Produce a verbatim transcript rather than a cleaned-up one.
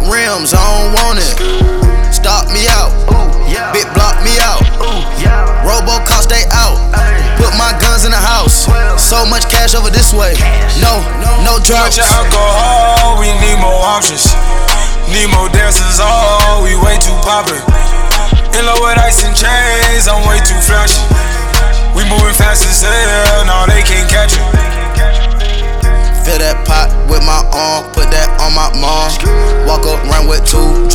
rims, I don't want it. Stop me out, big block me out. Robocop stay out. Put my guns in the house. So much cash over this way. No, no drugs. Too much alcohol, we need more options. Need more dancers, oh, we way too poppin'. In love with ice and chains, I'm way too flashy. We moving fast as hell, now they can't catch it. Fill that pot with my arm, put that on my mom. Walk around with two